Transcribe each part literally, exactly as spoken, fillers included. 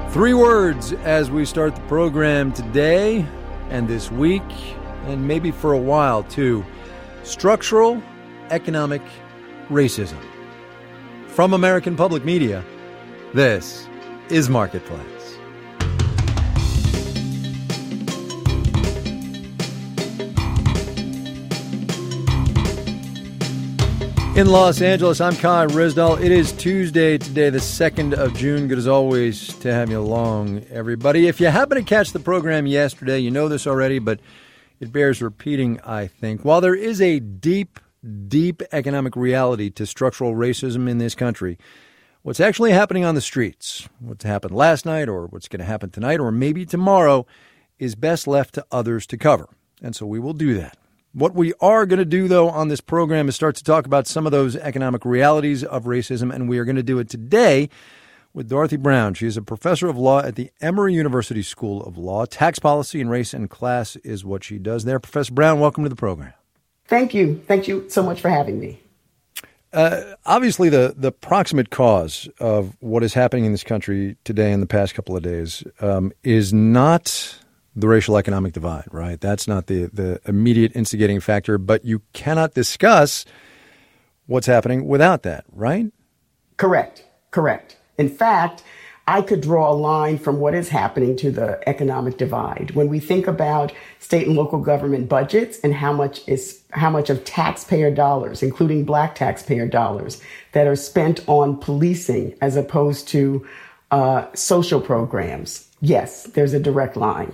Three words as we start the program today and this week, and maybe for a while too. Structural economic racism. From American Public Media, this is Marketplace. In Los Angeles, I'm Kai Ryssdal. It is Tuesday today, the second of June. Good as always to have you along, everybody. If you happen to catch the program yesterday, you know this already, but it bears repeating, I think. While there is a deep, deep economic reality to structural racism in this country, what's actually happening on the streets, what's happened last night or what's going to happen tonight or maybe tomorrow, is best left to others to cover. And so we will do that. What we are going to do, though, on this program is start to talk about some of those economic realities of racism, and we are going to do it today with Dorothy Brown. She is a professor of law at the Emory University School of Law. Tax policy and race and class is what she does there. Professor Brown, welcome to the program. Thank you. Thank you so much for having me. Uh, obviously, the, the proximate cause of what is happening in this country today in the past couple of days um, is not the racial economic divide, right? That's not the, the immediate instigating factor, but you cannot discuss what's happening without that, right? Correct. Correct. In fact, I could draw a line from what is happening to the economic divide. When we think about state and local government budgets and how much is how much of taxpayer dollars, including Black taxpayer dollars, that are spent on policing as opposed to uh, social programs, yes, there's a direct line.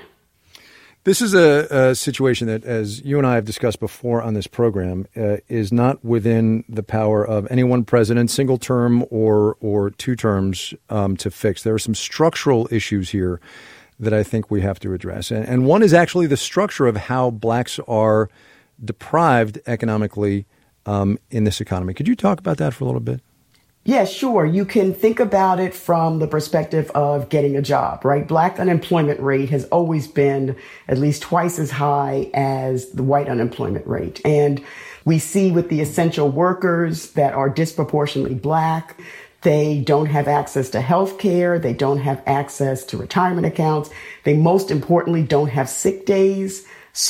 This is a, a situation that, as you and I have discussed before on this program, uh, is not within the power of any one president, single term or or two terms, um, to fix. There are some structural issues here that I think we have to address. And, and one is actually the structure of how blacks are deprived economically um, in this economy. Could you talk about that for a little bit? Yeah, sure. You can think about it from the perspective of getting a job, right? Black unemployment rate has always been at least twice as high as the white unemployment rate. And we see with the essential workers that are disproportionately Black, they don't have access to health care. They don't have access to retirement accounts. They most importantly don't have sick days.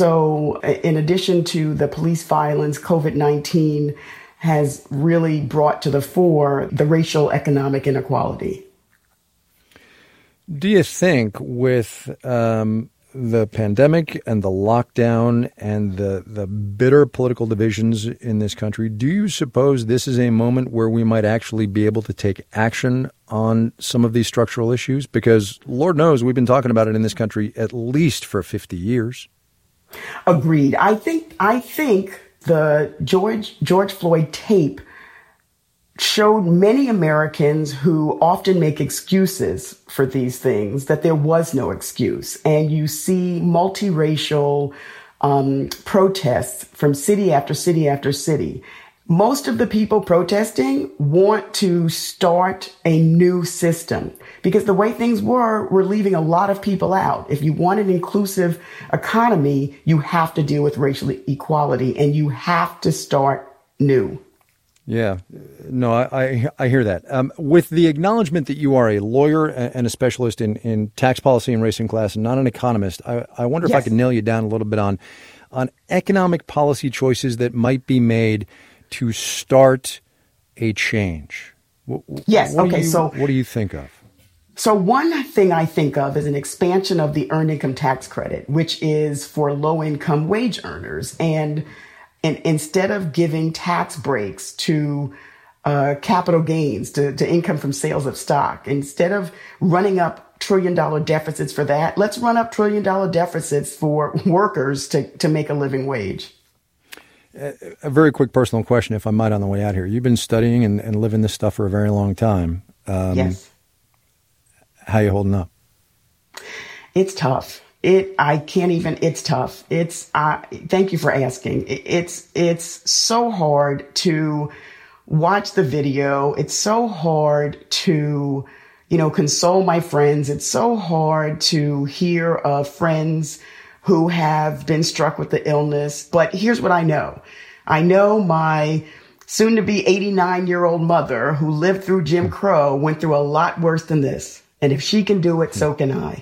So in addition to the police violence, COVID nineteen has really brought to the fore the racial economic inequality. Do you think with um, the pandemic and the lockdown and the, the bitter political divisions in this country, do you suppose this is a moment where we might actually be able to take action on some of these structural issues? Because Lord knows we've been talking about it in this country at least for fifty years. Agreed. I think, I think the George George Floyd tape showed many Americans who often make excuses for these things that there was no excuse. And you see multiracial um, protests from city after city after city. Most of the people protesting want to start a new system because the way things were, we're leaving a lot of people out. If you want an inclusive economy, you have to deal with racial equality and you have to start new. Yeah, no, I I, I hear that. Um, with the acknowledgement that you are a lawyer and a specialist in, in tax policy and race and class and not an economist, I, I wonder if Yes. I could nail you down a little bit on on economic policy choices that might be made to start a change. Yes. What okay. You, so what do you think of? So one thing I think of is an expansion of the earned income tax credit, which is for low income wage earners. And, and instead of giving tax breaks to uh, capital gains, to, to income from sales of stock, instead of running up trillion dollar deficits for that, let's run up trillion dollar deficits for workers to, to make a living wage. A very quick personal question, if I might, on the way out here. You've been studying and, and living this stuff for a very long time. Um, yes. How you holding up? It's tough. It, I can't even, it's tough. It's, uh, thank you for asking. It, it's, it's so hard to watch the video. It's so hard to, you know, console my friends. It's so hard to hear of friends who have been struck with the illness. But here's what I know. I know my soon to be eighty-nine year old mother who lived through Jim Crow went through a lot worse than this. And if she can do it, so can I.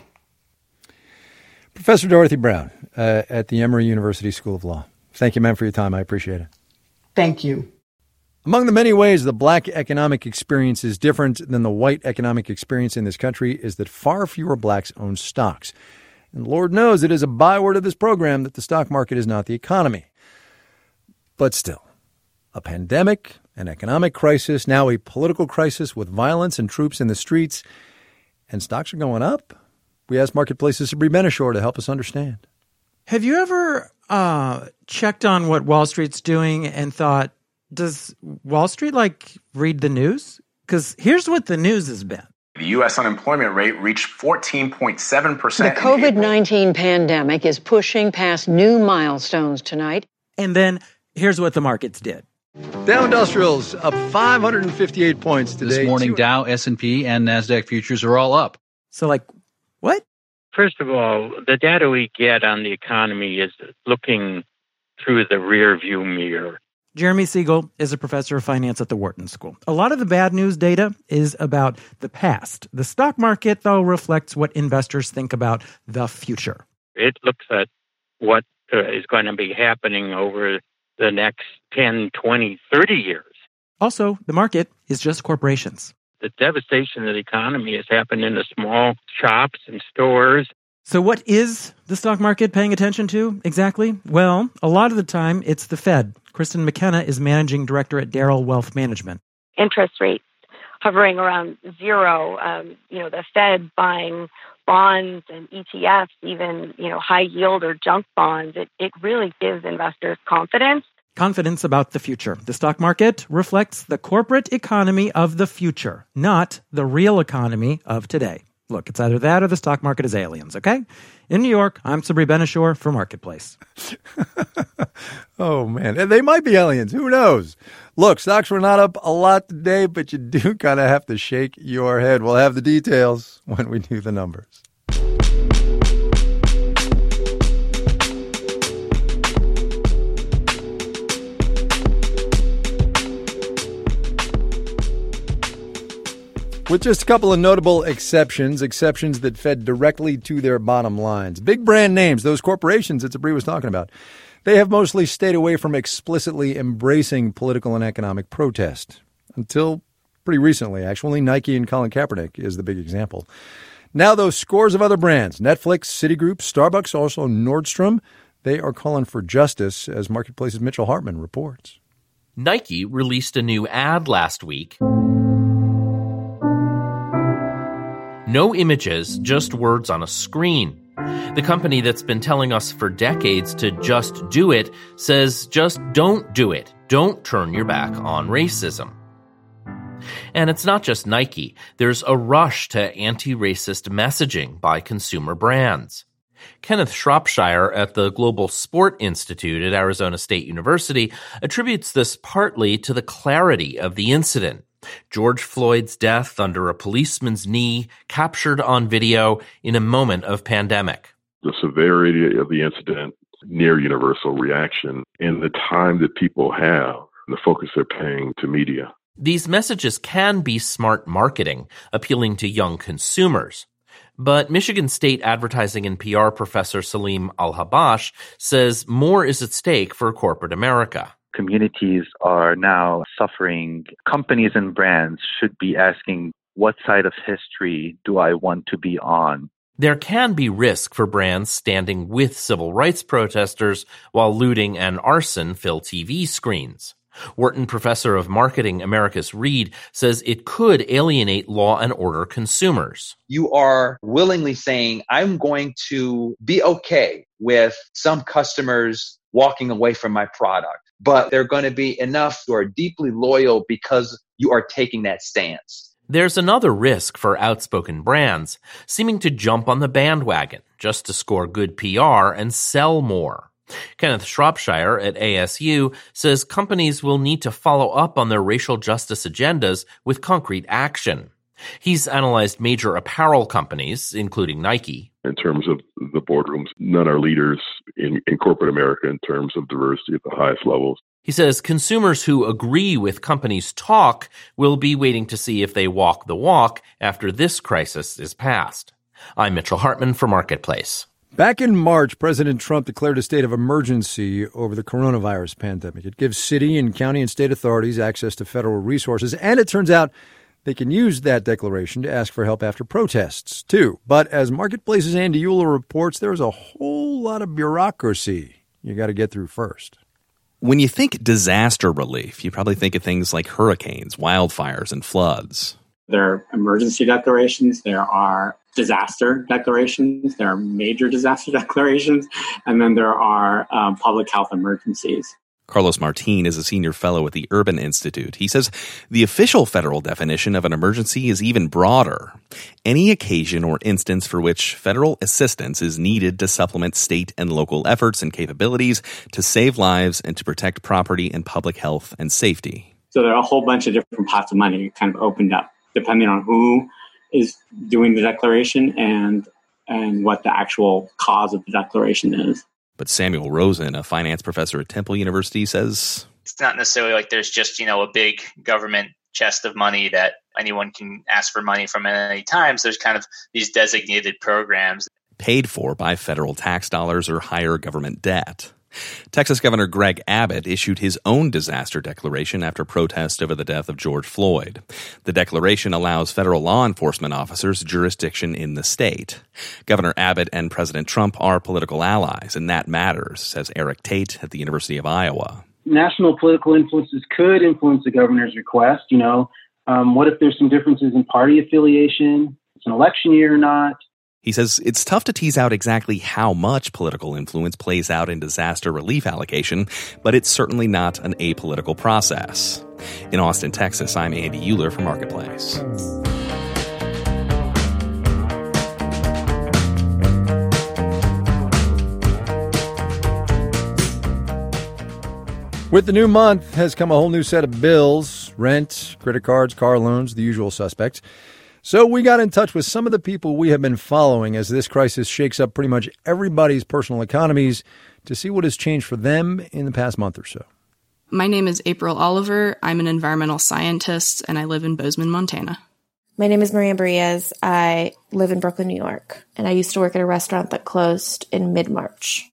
Professor Dorothy Brown uh, at the Emory University School of Law. Thank you, ma'am, for your time. I appreciate it. Thank you. Among the many ways the black economic experience is different than the white economic experience in this country is that far fewer blacks own stocks. And Lord knows it is a byword of this program that the stock market is not the economy. But still, a pandemic, an economic crisis, now a political crisis with violence and troops in the streets, and stocks are going up? We asked Marketplace's Sabri Benishore to help us understand. Have you ever uh, checked on what Wall Street's doing and thought, does Wall Street, like, read the news? Because here's what the news has been. The U S unemployment rate reached fourteen point seven percent. The COVID nineteen pandemic is pushing past new milestones tonight. And then here's what the markets did. Dow Industrials up five hundred fifty-eight points today. This morning, Dow, S and P, and NASDAQ futures are all up. So, like, what? First of all, the data we get on the economy is looking through the rear view mirror. Jeremy Siegel is a professor of finance at the Wharton School. A lot of the bad news data is about the past. The stock market, though, reflects what investors think about the future. It looks at what uh, is going to be happening over the next ten, twenty, thirty years. Also, the market is just corporations. The devastation of the economy has happened in the small shops and stores. So what is the stock market paying attention to exactly? Well, a lot of the time, it's the Fed. Kristen McKenna is managing director at Darrell Wealth Management. Interest rates hovering around zero, um, you know, the Fed buying bonds and E T Fs, even, you know, high yield or junk bonds. It, it really gives investors confidence. Confidence about the future. The stock market reflects the corporate economy of the future, not the real economy of today. Look, it's either that or the stock market is aliens, okay? In New York, I'm Sabri Benishore for Marketplace. Oh, man. And they might be aliens. Who knows? Look, stocks were not up a lot today, but you do kind of have to shake your head. We'll have the details when we do the numbers. With just a couple of notable exceptions, exceptions that fed directly to their bottom lines. Big brand names, those corporations that Sabri was talking about, they have mostly stayed away from explicitly embracing political and economic protest. Until pretty recently, actually. Nike and Colin Kaepernick is the big example. Now those scores of other brands, Netflix, Citigroup, Starbucks, also Nordstrom, they are calling for justice, as Marketplace's Mitchell Hartman reports. Nike released a new ad last week. No images, just words on a screen. The company that's been telling us for decades to just do it says just don't do it. Don't turn your back on racism. And it's not just Nike. There's a rush to anti-racist messaging by consumer brands. Kenneth Shropshire at the Global Sport Institute at Arizona State University attributes this partly to the clarity of the incident. George Floyd's death under a policeman's knee, captured on video in a moment of pandemic. The severity of the incident, near universal reaction, and the time that people have, the focus they're paying to media. These messages can be smart marketing, appealing to young consumers. But Michigan State advertising and P R professor Salim Al-Habash says more is at stake for corporate America. Communities are now suffering. Companies and brands should be asking, what side of history do I want to be on? There can be risk for brands standing with civil rights protesters while looting and arson fill T V screens. Wharton professor of marketing Americus Reed says it could alienate law and order consumers. You are willingly saying, I'm going to be okay with some customers walking away from my product, but they're going to be enough who are deeply loyal because you are taking that stance. There's another risk for outspoken brands, seeming to jump on the bandwagon just to score good P R and sell more. Kenneth Shropshire at A S U says companies will need to follow up on their racial justice agendas with concrete action. He's analyzed major apparel companies, including Nike. In terms of the boardrooms, none are leaders in, in corporate America in terms of diversity at the highest levels. He says consumers who agree with companies' talk will be waiting to see if they walk the walk after this crisis is past. I'm Mitchell Hartman for Marketplace. Back in March, President Trump declared a state of emergency over the coronavirus pandemic. It gives city and county and state authorities access to federal resources, and it turns out they can use that declaration to ask for help after protests, too. But as Marketplace's Andy Euler reports, there's a whole lot of bureaucracy you got to get through first. When you think disaster relief, you probably think of things like hurricanes, wildfires, and floods. There are emergency declarations, there are disaster declarations, there are major disaster declarations, and then there are um, public health emergencies. Carlos Martin is a senior fellow at the Urban Institute. He says the official federal definition of an emergency is even broader. Any occasion or instance for which federal assistance is needed to supplement state and local efforts and capabilities to save lives and to protect property and public health and safety. So there are a whole bunch of different pots of money kind of opened up, depending on who is doing the declaration and and what the actual cause of the declaration is. But Samuel Rosen, a finance professor at Temple University, says it's not necessarily like there's just, you know, a big government chest of money that anyone can ask for money from at any time. So there's kind of these designated programs paid for by federal tax dollars or higher government debt. Texas Governor Greg Abbott issued his own disaster declaration after protest over the death of George Floyd. The declaration allows federal law enforcement officers jurisdiction in the state. Governor Abbott and President Trump are political allies, and that matters, says Eric Tate at the University of Iowa. National political influences could influence the governor's request. You know, um, what if there's some differences in party affiliation? It's an election year or not? He says it's tough to tease out exactly how much political influence plays out in disaster relief allocation, but it's certainly not an apolitical process. In Austin, Texas, I'm Andy Euler for Marketplace. With the new month has come a whole new set of bills, rent, credit cards, car loans, the usual suspects. So we got in touch with some of the people we have been following as this crisis shakes up pretty much everybody's personal economies to see what has changed for them in the past month or so. My name is April Oliver. I'm an environmental scientist, and I live in Bozeman, Montana. My name is Maria Barillas. I live in Brooklyn, New York, and I used to work at a restaurant that closed in mid-March.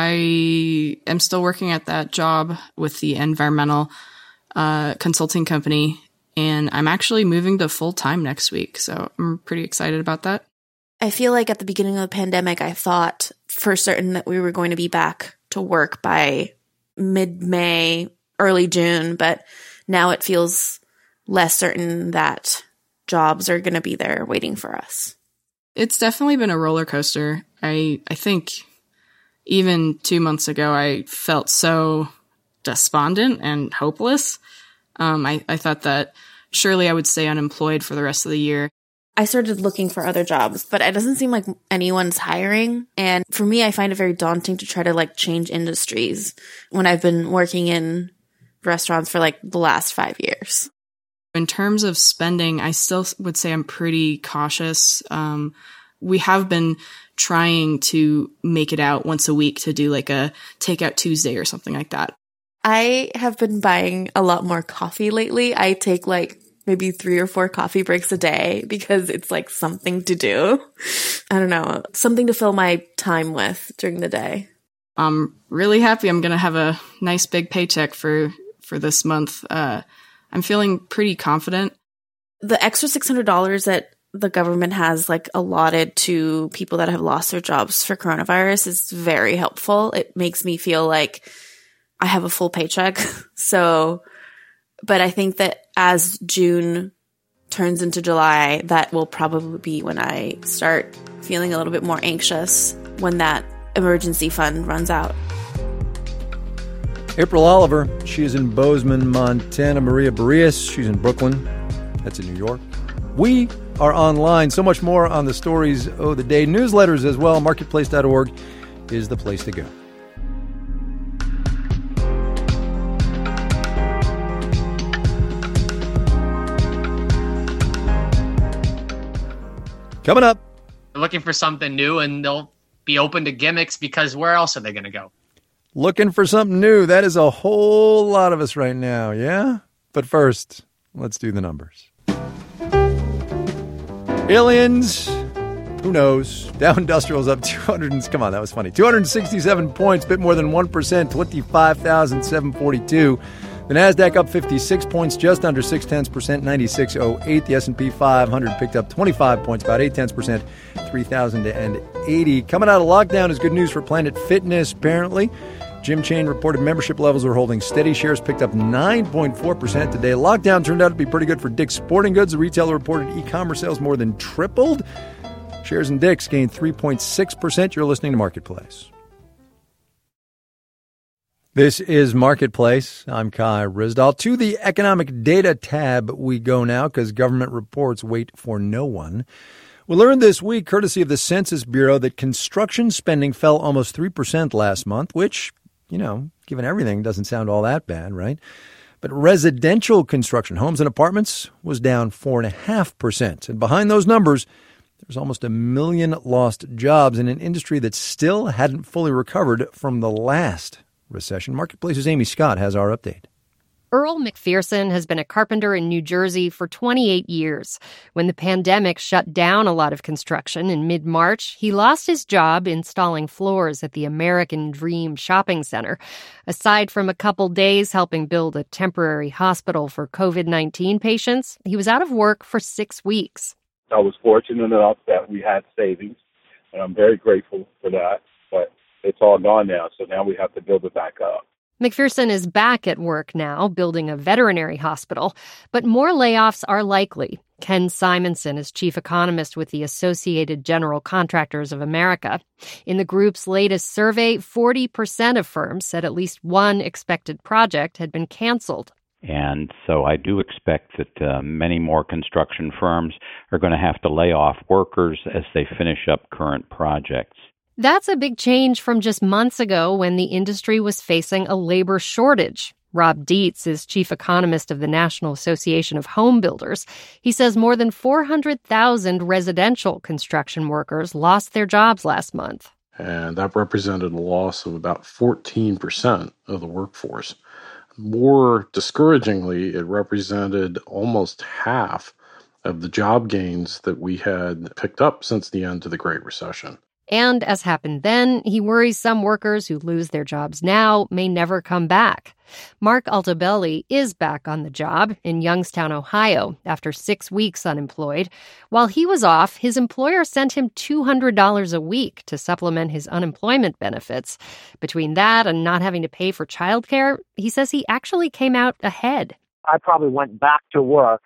I am still working at that job with the environmental uh, consulting company, and I'm actually moving to full-time next week, so I'm pretty excited about that. I feel like at the beginning of the pandemic, I thought for certain that we were going to be back to work by mid-May, early June, but now it feels less certain that jobs are going to be there waiting for us. It's definitely been a roller coaster. I, I think even two months ago, I felt so despondent and hopeless. Um, I, I thought that surely I would stay unemployed for the rest of the year. I started looking for other jobs, but it doesn't seem like anyone's hiring. And for me, I find it very daunting to try to like change industries when I've been working in restaurants for like the last five years. In terms of spending, I still would say I'm pretty cautious. Um, we have been trying to make it out once a week to do like a takeout Tuesday or something like that. I have been buying a lot more coffee lately. I take like maybe three or four coffee breaks a day because it's like something to do. I don't know, something to fill my time with during the day. I'm really happy I'm going to have a nice big paycheck for, for this month. Uh, I'm feeling pretty confident. The extra six hundred dollars that the government has like allotted to people that have lost their jobs for coronavirus is very helpful. It makes me feel like I have a full paycheck. So, but I think that as June turns into July, that will probably be when I start feeling a little bit more anxious when that emergency fund runs out. April Oliver, she is in Bozeman, Montana. Maria Barillas, she's in Brooklyn. That's in New York. We are online. So much more on the stories of the day. Newsletters as well. Marketplace dot org is the place to go. Coming up. They're looking for something new, and they'll be open to gimmicks because where else are they going to go? Looking for something new. That is a whole lot of us right now, yeah? But first, let's do the numbers. Aliens, who knows? Dow Industrial's up two hundred, come on, that was funny. two hundred sixty-seven points, bit more than one percent, twenty-five thousand seven hundred forty-two. The NASDAQ up fifty-six points, just under six tenths percent, ninety-six oh eight. The S and P five hundred picked up twenty-five points, about eight tenths percent, three thousand eighty. Coming out of lockdown is good news for Planet Fitness, apparently. Gym chain reported membership levels are holding steady. Shares picked up nine point four percent today. Lockdown turned out to be pretty good for Dick's Sporting Goods. The retailer reported e-commerce sales more than tripled. Shares in Dick's gained three point six percent. You're listening to Marketplace. This is Marketplace. I'm Kai Ryssdal. To the economic data tab we go now because government reports wait for no one. We learned this week, courtesy of the Census Bureau, that construction spending fell almost three percent last month, which, you know, given everything, doesn't sound all that bad, right? But residential construction, homes and apartments, was down four point five percent. And behind those numbers, there's almost a million lost jobs in an industry that still hadn't fully recovered from the last recession. Marketplace's Amy Scott has our update. Earl McPherson has been a carpenter in New Jersey for twenty-eight years. When the pandemic shut down a lot of construction in mid-March, he lost his job installing floors at the American Dream Shopping Center. Aside from a couple days helping build a temporary hospital for covid nineteen patients, he was out of work for six weeks. I was fortunate enough that we had savings, and I'm very grateful for that, but it's all gone now, so now we have to build it back up. McPherson is back at work now, building a veterinary hospital, but more layoffs are likely. Ken Simonson is chief economist with the Associated General Contractors of America. In the group's latest survey, forty percent of firms said at least one expected project had been canceled. And so I do expect that uh, many more construction firms are going to have to lay off workers as they finish up current projects. That's a big change from just months ago when the industry was facing a labor shortage. Rob Dietz is chief economist of the National Association of Home Builders. He says more than four hundred thousand residential construction workers lost their jobs last month. And that represented a loss of about fourteen percent of the workforce. More discouragingly, it represented almost half of the job gains that we had picked up since the end of the Great Recession. And as happened then, he worries some workers who lose their jobs now may never come back. Mark Altobelli is back on the job in Youngstown, Ohio, after six weeks unemployed. While he was off, his employer sent him two hundred dollars a week to supplement his unemployment benefits. Between that and not having to pay for childcare, he says he actually came out ahead. I probably went back to work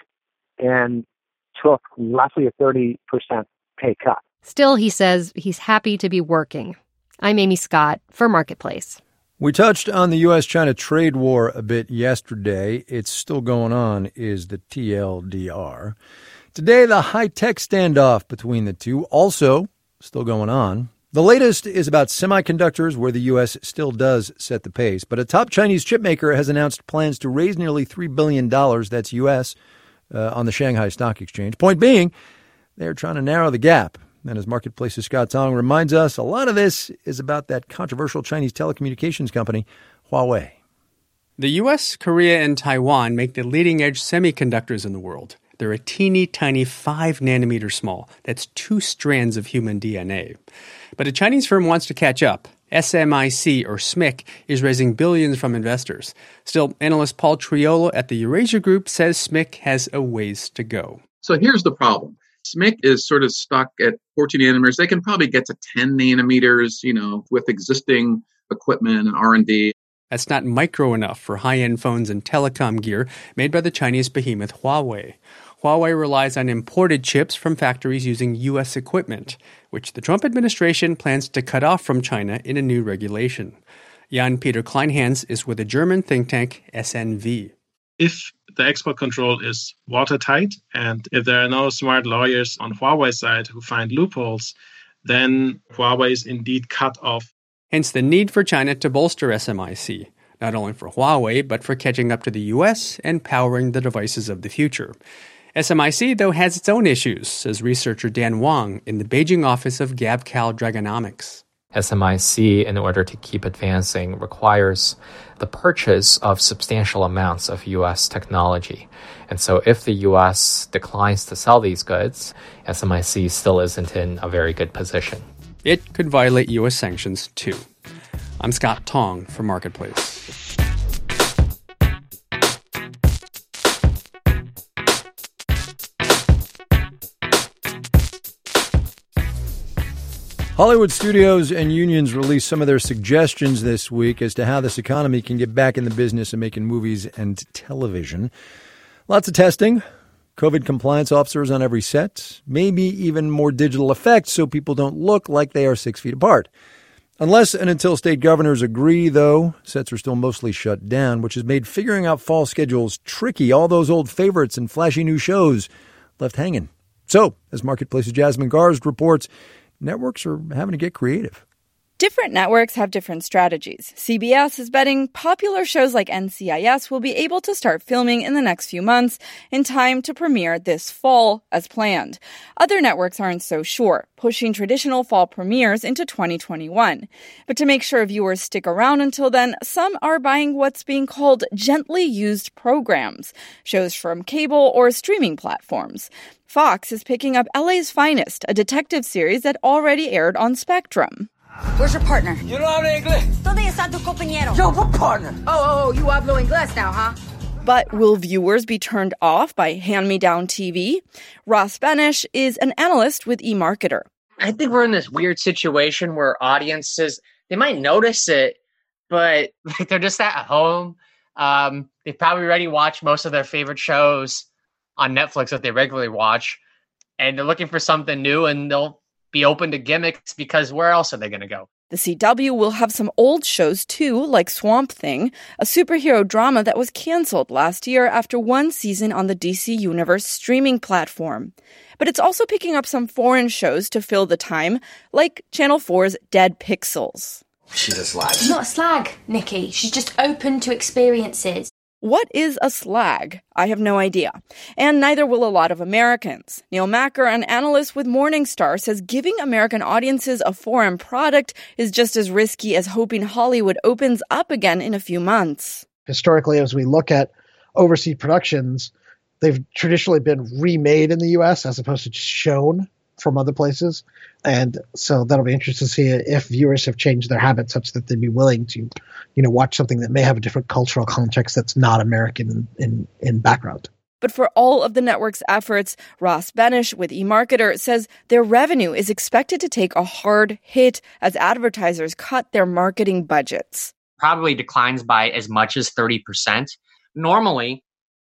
and took roughly a thirty percent pay cut. Still, he says he's happy to be working. I'm Amy Scott for Marketplace. We touched on the U S China trade war a bit yesterday. It's still going on, is the T L D R. Today, the high-tech standoff between the two, also still going on. The latest is about semiconductors, where the U S still does set the pace. But a top Chinese chipmaker has announced plans to raise nearly three billion dollars, that's U S, uh, on the Shanghai Stock Exchange. Point being, they're trying to narrow the gap. And as Marketplace's Scott Tong reminds us, a lot of this is about that controversial Chinese telecommunications company, Huawei. The U S, Korea, and Taiwan make the leading-edge semiconductors in the world. They're a teeny tiny five nanometer small. That's two strands of human D N A. But a Chinese firm wants to catch up. S M I C, or S M I C, is raising billions from investors. Still, analyst Paul Triolo at the Eurasia Group says S M I C has a ways to go. So here's the problem. S M I C is sort of stuck at fourteen nanometers. They can probably get to ten nanometers, you know, with existing equipment and R and D. That's not micro enough for high-end phones and telecom gear made by the Chinese behemoth Huawei. Huawei relies on imported chips from factories using U S equipment, which the Trump administration plans to cut off from China in a new regulation. Jan-Peter Kleinhans is with the German think tank S N V. If the export control is watertight, and if there are no smart lawyers on Huawei's side who find loopholes, then Huawei is indeed cut off. Hence the need for China to bolster S M I C, not only for Huawei, but for catching up to the U S and powering the devices of the future. S M I C, though, has its own issues, says researcher Dan Wang in the Beijing office of Gabcal Dragonomics. S M I C, in order to keep advancing, requires the purchase of substantial amounts of U S technology. And so if the U S declines to sell these goods, S M I C still isn't in a very good position. It could violate U S sanctions, too. I'm Scott Tong for Marketplace. Hollywood studios and unions released some of their suggestions this week as to how this economy can get back in the business of making movies and television. Lots of testing, COVID compliance officers on every set, maybe even more digital effects so people don't look like they are six feet apart. Unless and until state governors agree, though, sets are still mostly shut down, which has made figuring out fall schedules tricky. All those old favorites and flashy new shows left hanging. So, as Marketplace's Jasmine Garsd reports, networks are having to get creative. Different networks have different strategies. C B S is betting popular shows like N C I S will be able to start filming in the next few months in time to premiere this fall as planned. Other networks aren't so sure, pushing traditional fall premieres into twenty twenty-one. But to make sure viewers stick around until then, some are buying what's being called gently used programs, shows from cable or streaming platforms. Fox is picking up L A's Finest, a detective series that already aired on Spectrum. Where's your partner? You don't habla inglés. ¿Dónde está tu compañero? Yo, what partner? Oh, oh, oh, you hablo inglés now, huh? But will viewers be turned off by hand-me-down T V? Ross Benish is an analyst with eMarketer. I think we're in this weird situation where audiences, they might notice it, but like they're just at home. Um, they've probably already watched most of their favorite shows on Netflix that they regularly watch, and they're looking for something new, and they'll be open to gimmicks because where else are they going to go? The C W will have some old shows too, like Swamp Thing, a superhero drama that was canceled last year after one season on the D C Universe streaming platform. But it's also picking up some foreign shows to fill the time, like Channel four's Dead Pixels. She's a slag. She's not a slag, Nikki. She's just open to experiences. What is a slag? I have no idea. And neither will a lot of Americans. Neil Macker, an analyst with Morningstar, says giving American audiences a foreign product is just as risky as hoping Hollywood opens up again in a few months. Historically, as we look at overseas productions, they've traditionally been remade in the U S as opposed to just shown from other places. And so that'll be interesting to see if viewers have changed their habits such that they'd be willing to, you know, watch something that may have a different cultural context that's not American in, in, in background. But for all of the network's efforts, Ross Benish with eMarketer says their revenue is expected to take a hard hit as advertisers cut their marketing budgets. Probably declines by as much as thirty percent. Normally,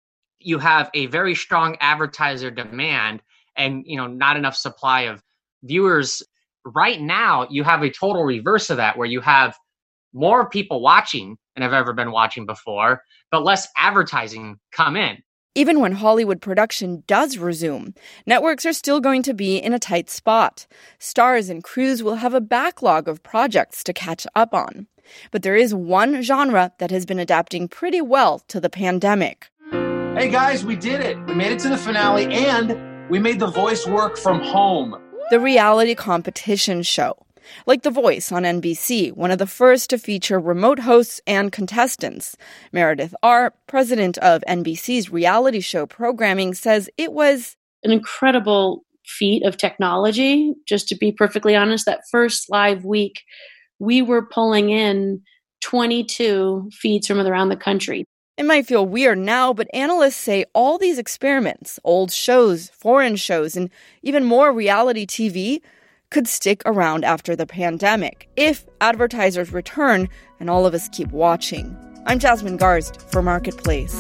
you have a very strong advertiser demand and, you know, not enough supply of viewers. Right now, you have a total reverse of that, where you have more people watching than have ever been watching before, but less advertising come in. Even when Hollywood production does resume, networks are still going to be in a tight spot. Stars and crews will have a backlog of projects to catch up on. But there is one genre that has been adapting pretty well to the pandemic. Hey guys, we did it. We made it to the finale, and we made The Voice work from home. The reality competition show. Like The Voice on N B C, one of the first to feature remote hosts and contestants. Meredith R., president of N B C's reality show programming, says it was an incredible feat of technology. Just to be perfectly honest, that first live week, we were pulling in twenty-two feeds from around the country. It might feel weird now, but analysts say all these experiments, old shows, foreign shows, and even more reality T V, could stick around after the pandemic if advertisers return and all of us keep watching. I'm Jasmine Garsd for Marketplace.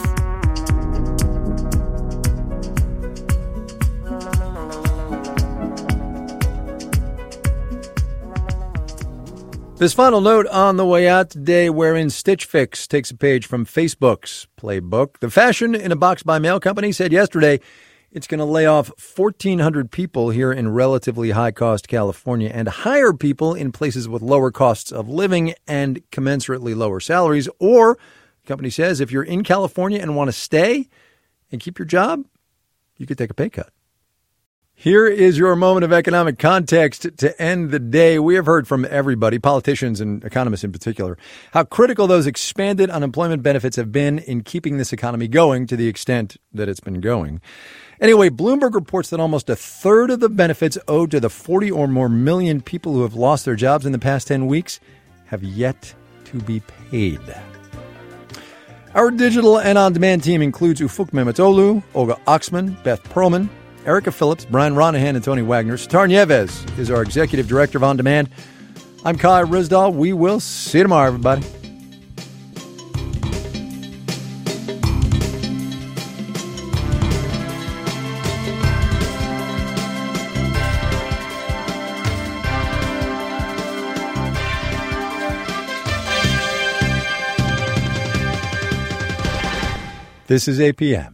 This final note on the way out today, wherein Stitch Fix takes a page from Facebook's playbook. The Fashion in a Box by Mail company said yesterday it's going to lay off fourteen hundred people here in relatively high-cost California and hire people in places with lower costs of living and commensurately lower salaries. Or, the company says, if you're in California and want to stay and keep your job, you could take a pay cut. Here is your moment of economic context to end the day. We have heard from everybody, politicians and economists in particular, how critical those expanded unemployment benefits have been in keeping this economy going to the extent that it's been going. Anyway, Bloomberg reports that almost a third of the benefits owed to the forty or more million people who have lost their jobs in the past ten weeks have yet to be paid. Our digital and on-demand team includes Ufuk Mehmetoglu, Olga Oxman, Beth Perlman, Erica Phillips, Brian Ronahan, and Tony Wagner. Sitar Nieves is our executive director of On Demand. I'm Kai Ryssdal. We will see you tomorrow, everybody. This is A P M.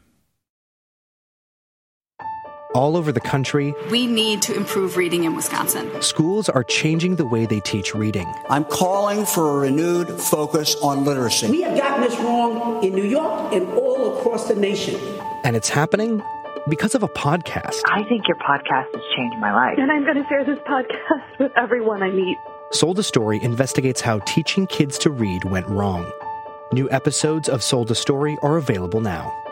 All over the country, we need to improve reading in Wisconsin. Schools are changing the way they teach reading. I'm calling for a renewed focus on literacy. We have gotten this wrong in New York and all across the nation. And it's happening because of a podcast. I think your podcast has changed my life. And I'm going to share this podcast with everyone I meet. Sold a Story investigates how teaching kids to read went wrong. New episodes of Sold a Story are available now.